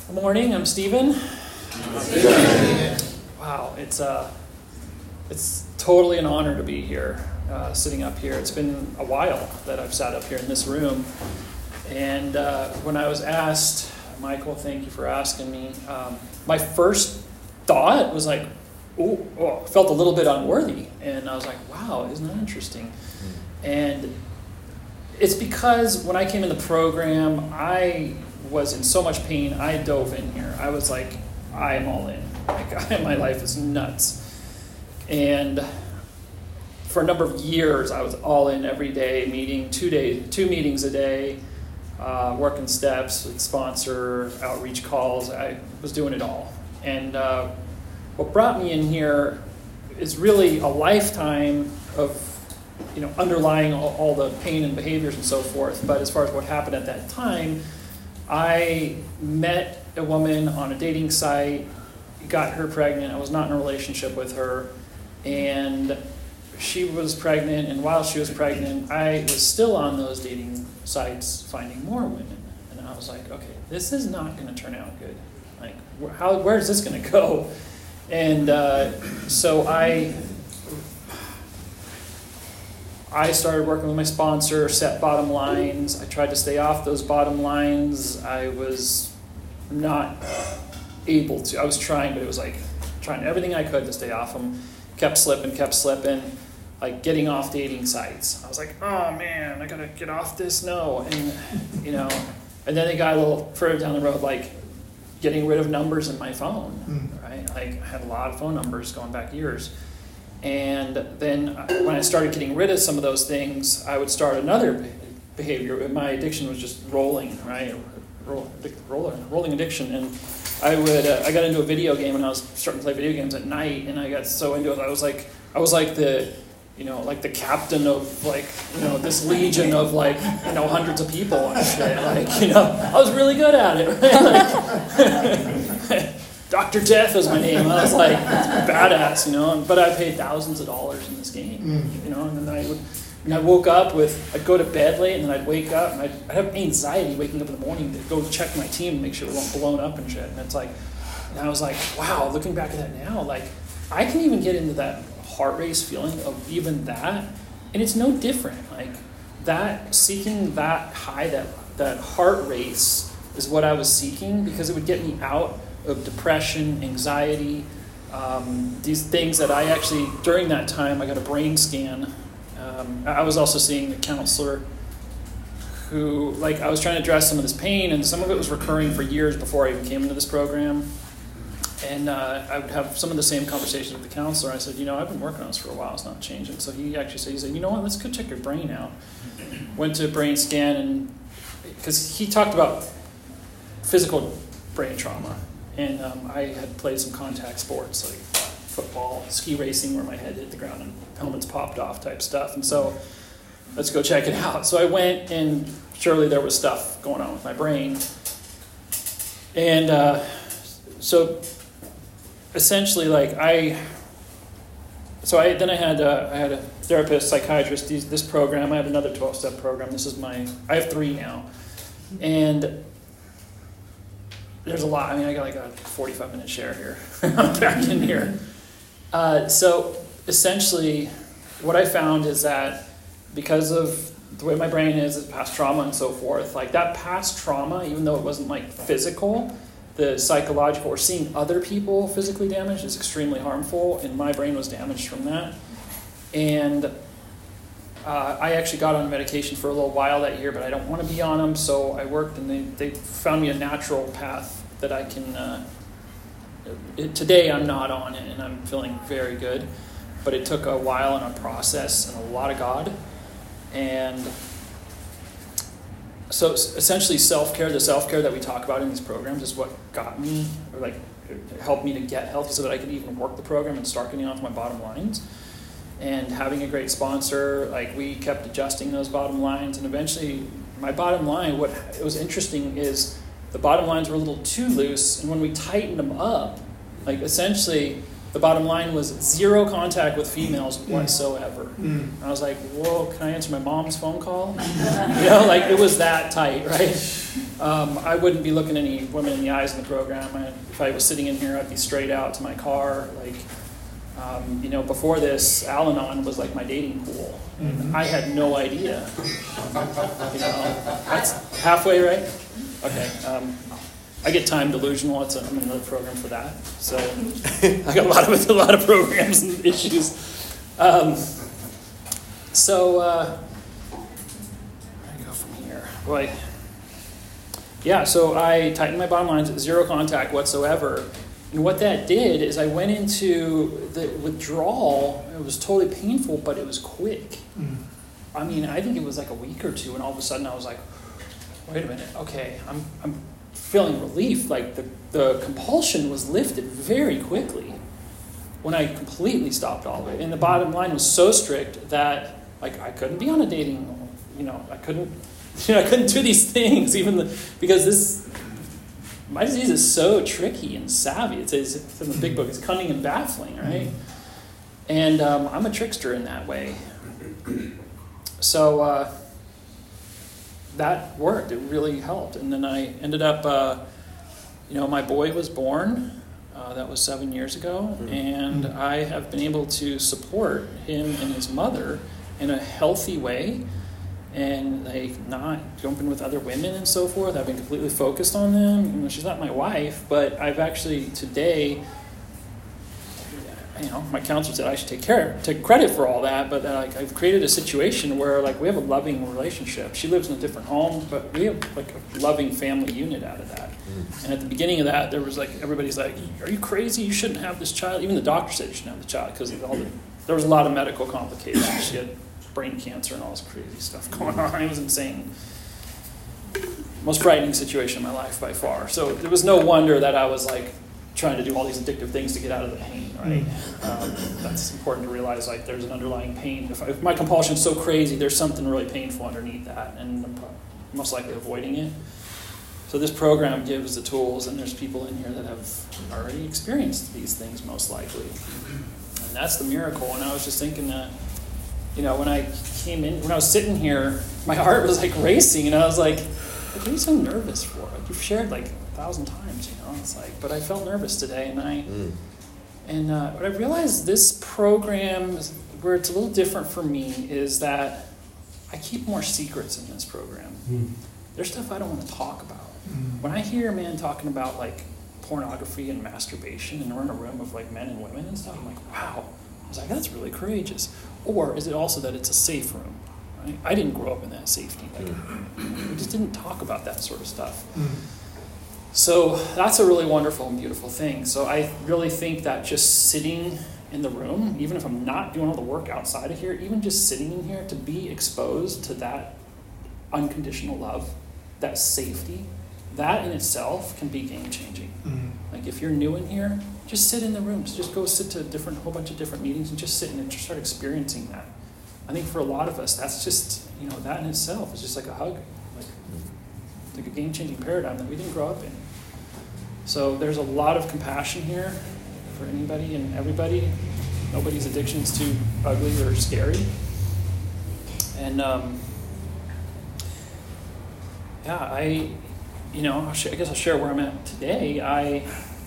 Good morning, I'm Stephen. Wow, it's totally an honor to be here, sitting up here. It's been a while that I've sat up here in this room. And when I was asked, Michael, thank you for asking me, my first thought was like, oh, felt a little bit unworthy. And I was like, wow, isn't that interesting? And it's because when I came in the program, I was in so much pain, I dove in here. I was like, I am all in. Like, my life is nuts. And for a number of years, I was all in every day, meeting 2 meetings a day, working steps, sponsor, outreach calls. I was doing it all. And what brought me in here is really a lifetime of underlying all the pain and behaviors and so forth. But as far as what happened at that time, I met a woman on a dating site, got her pregnant. I was not in a relationship with her, and she was pregnant. And while she was pregnant, I was still on those dating sites finding more women. And I was like, okay, this is not going to turn out good. Like, where is this going to go? And so I started working with my sponsor, set bottom lines. I tried to stay off those bottom lines. I was not able to. I was trying, but it was like trying everything I could to stay off them. Kept slipping, like getting off dating sites. I was like, oh man, I gotta get off this. No. And, and then it got a little further down the road, like getting rid of numbers in my phone, right? Like I had a lot of phone numbers going back years. And then when I started getting rid of some of those things, I would start another behavior. My addiction was just rolling, right? Rolling addiction. And I got into a video game, and I was starting to play video games at night, and I got so into it. I was like the like the captain of this legion of hundreds of people and shit. I was really good at it, right? Dr. Death was my name. I was like, badass, but I paid thousands of dollars in this game, and then I woke up I'd go to bed late, and then I'd wake up, and I'd have anxiety waking up in the morning to go check my team and make sure it wasn't blown up and shit. And it's like, and I was like, wow, looking back at that now, like, I can even get into that heart race feeling of even that, and it's no different. Like, that, seeking that high, that heart race is what I was seeking, because it would get me out of depression, anxiety, these things that I actually, during that time, I got a brain scan. I was also seeing a counselor who, I was trying to address some of this pain, and some of it was recurring for years before I even came into this program. And I would have some of the same conversations with the counselor. I said, I've been working on this for a while, it's not changing. So he actually said, you know what, let's go check your brain out. Went to a brain scan, and because he talked about physical brain trauma. And I had played some contact sports like football, ski racing, where my head hit the ground and helmets popped off type stuff. And so let's go check it out. So I went, and surely there was stuff going on with my brain. And so essentially, I had a therapist, psychiatrist. This program, I have another 12-step program. I have 3 now, and there's a lot. I mean, I got a 45-minute share here. I'm back in here. So essentially, what I found is that because of the way my brain is past trauma and so forth, that past trauma, even though it wasn't physical, the psychological or seeing other people physically damaged is extremely harmful, and my brain was damaged from that. And I actually got on medication for a little while that year, but I don't want to be on them, so I worked, and they found me a natural path that I can... today I'm not on it, and I'm feeling very good, but it took a while and a process and a lot of God. And so essentially the self-care that we talk about in these programs is what got me, or helped me to get healthy so that I could even work the program and start getting off my bottom lines. And having a great sponsor, we kept adjusting those bottom lines, and eventually my bottom line, what it was interesting is the bottom lines were a little too loose, and when we tightened them up, essentially the bottom line was 0 contact with females whatsoever. I was like, whoa, can I answer my mom's phone call? It was that tight, right? I wouldn't be looking any women in the eyes in the program. If I was sitting in here, I'd be straight out to my car. Before this, Al-Anon was like my dating pool. And I had no idea. That's halfway, right? Okay. I get time delusional. I'm in another program for that. So I got a lot of programs and issues. Where do I go from here? Boy. Yeah, so I tightened my bottom lines, zero contact whatsoever. And what that did is I went into the withdrawal. It was totally painful, but it was quick. I mean, I think it was like a week or two, and all of a sudden I was like, wait a minute, okay, I'm feeling relief. Like the compulsion was lifted very quickly when I completely stopped all of it. And the bottom line was so strict that like I couldn't be on a dating, I couldn't do these things because my disease is so tricky and savvy. It's in the big book. It's cunning and baffling, right? And I'm a trickster in that way. So that worked. It really helped. And then I ended up, my boy was born. That was 7 years ago. And I have been able to support him and his mother in a healthy way. And not jumping with other women and so forth. I've been completely focused on them. She's not my wife, but I've actually today, my counselor said I should take credit for all that, but I've created a situation where we have a loving relationship. She lives in a different home, but we have a loving family unit out of that. And at the beginning of that, there was everybody's like, "Are you crazy? You shouldn't have this child." Even the doctor said you shouldn't have the child because there was a lot of medical complications. She had brain cancer and all this crazy stuff going on. It was insane. Most frightening situation in my life by far. So there was no wonder that I was trying to do all these addictive things to get out of the pain, right? That's important to realize there's an underlying pain. If my compulsion is so crazy, there's something really painful underneath that, and I'm most likely avoiding it. So this program gives the tools, and there's people in here that have already experienced these things most likely. And that's the miracle. And I was just thinking that when I came in, when I was sitting here, my heart was racing, and I was like, what are you so nervous for? You've shared 1,000 times, It's but I felt nervous today, and what I realized this program, where it's a little different for me, is that I keep more secrets in this program. There's stuff I don't want to talk about. When I hear a man talking about pornography and masturbation, and we're in a room of men and women and stuff, I'm like, wow. I was that's really courageous. Or is it also that it's a safe room? Right? I didn't grow up in that safety. We just didn't talk about that sort of stuff. So that's a really wonderful and beautiful thing. So I really think that just sitting in the room, even if I'm not doing all the work outside of here, even just sitting in here to be exposed to that unconditional love, that safety, that in itself can be game-changing. If you're new in here, just sit in the rooms. Just go sit to a whole bunch of different meetings and just sit and just start experiencing that. I think for a lot of us, that's just, that in itself is just like a hug. It's like a game-changing paradigm that we didn't grow up in. So there's a lot of compassion here for anybody and everybody. Nobody's addiction is too ugly or scary. And I guess I'll share where I'm at today. I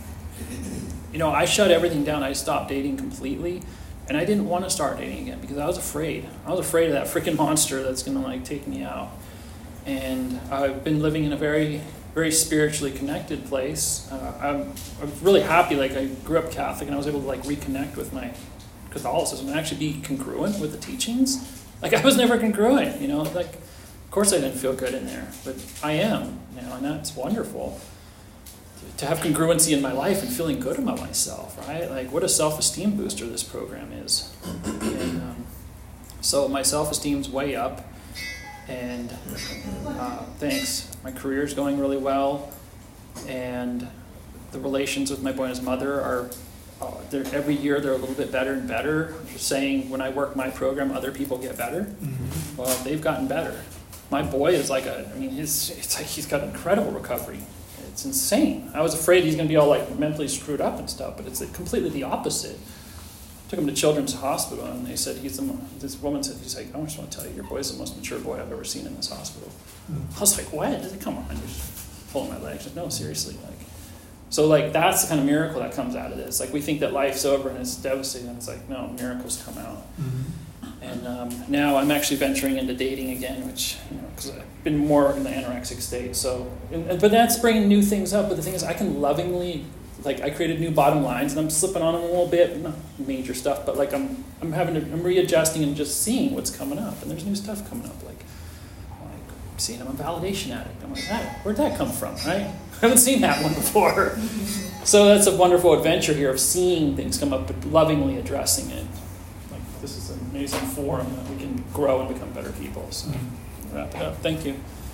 shut everything down. I stopped dating completely, and I didn't want to start dating again because I was afraid. I was afraid of that freaking monster that's going to take me out. And I've been living in a very, very spiritually connected place. I'm really happy. I grew up Catholic, and I was able to reconnect with my Catholicism and actually be congruent with the teachings. I was never congruent, Of course I didn't feel good in there, but I am now, and that's wonderful. To have congruency in my life and feeling good about myself, right? What a self-esteem booster this program is. And so my self-esteem's way up, and thanks. My career's going really well, and the relations with my boy and his mother are, every year they're a little bit better and better. I'm just saying, when I work my program, other people get better. Well, they've gotten better. My boy is he's got incredible recovery. It's insane. I was afraid he's going to be all mentally screwed up and stuff, but it's completely the opposite. Took him to Children's Hospital, and they said this woman said, I just want to tell you, your boy's the most mature boy I've ever seen in this hospital. I was like, what? I said, come on, just pulling my legs. No, seriously, like. So like that's the kind of miracle that comes out of this. Like we think that life's over and it's devastating. And it's like, no, miracles come out. And now I'm actually venturing into dating again, which, because I've been more in the anorexic state. So, but that's bringing new things up. But the thing is, I can lovingly, like, I created new bottom lines, and I'm slipping on them a little bit, not major stuff, but like I'm readjusting and just seeing what's coming up, and there's new stuff coming up, like seeing I'm a validation addict. I'm like, where'd that come from, right? I haven't seen that one before. So that's a wonderful adventure here of seeing things come up, but lovingly addressing it. This is an amazing forum that we can grow and become better people. So wrap it up. Thank you.